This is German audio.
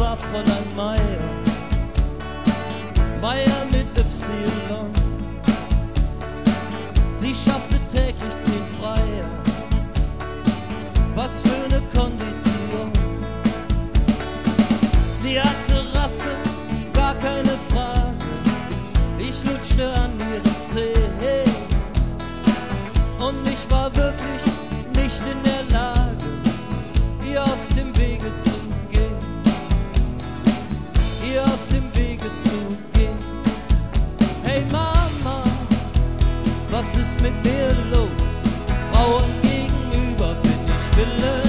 war Fräulein Meier, Meier mit Y. Sie schaffte täglich 10 Freier, was für eine Kondition. Sie hatte Rasse, gar keine Frage, ich lutschte an ihren Zeh und ich war wirklich nicht in der Lage, ihr aus dem Wege zu gehen, ihr aus dem Wege zu gehen. Hey Mama, was ist mit mir los? Frauen gegenüber bin ich willenlos.